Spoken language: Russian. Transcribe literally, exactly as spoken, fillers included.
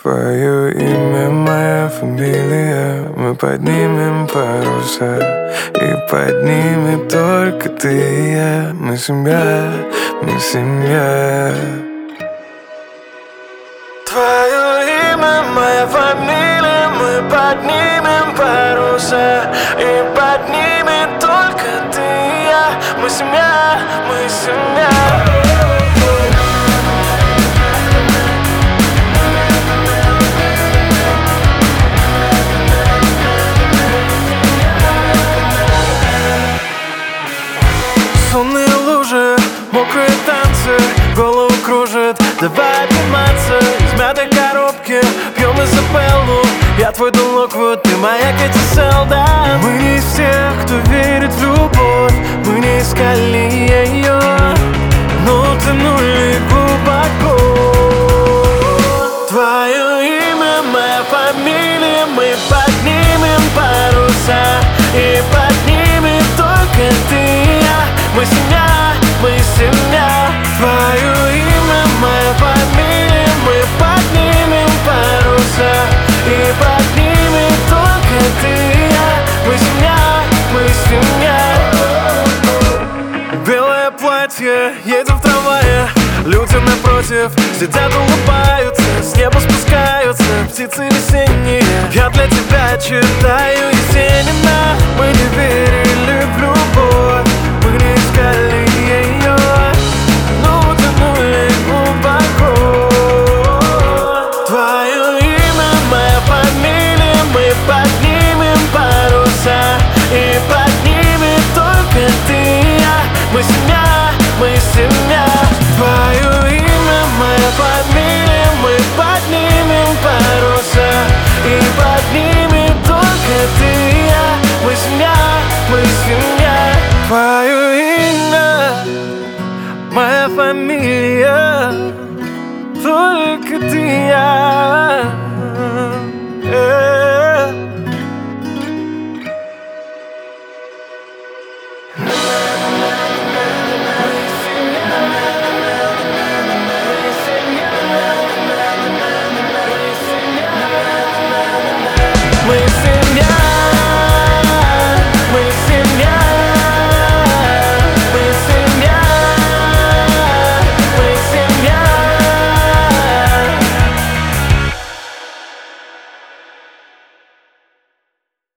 Твое имя, моя фамилия. Мы поднимем паруса, и поднимем только ты и я. Мы семья, мы семья. Твое имя, моя фамилия. Мы поднимем паруса, и поднимем только ты и я. Мы семья, мы семья. Сонные лужи, мокрые танцы, голову кружит, давай обниматься. Из мятой коробки пьем Изабеллу. Я твой Дон Локвуд, ты моя Кэти Селдон. Мы не из тех, кто верит в любовь. Мы не искали ее, но утонули глубоко. Твое имя, моя фамилия. Мы поднимем паруса, и поднимем только ты и я. Мы семья, мы семья. Твое имя, моя фамилия. Мы поднимем паруса, и поднимем только ты и я. Мы семья, мы семья. Белое платье, едем в трамвае. Люди напротив сидят, улыбаются. С неба спускаются птицы весенние. Я для тебя читаю Есенина. Мы не верили в любовь, мы не искали ее, но утонули глубоко. Твое имя, моя фамилия. Мы поднимем паруса, и поднимем только ты и я. Мы семья, мы семья. Твое имя, моя фамилия. Мы поднимем паруса, и поднимем только ты и я. Мы семья, мы семья. Твое имя, моя фамилия. Только ты и я.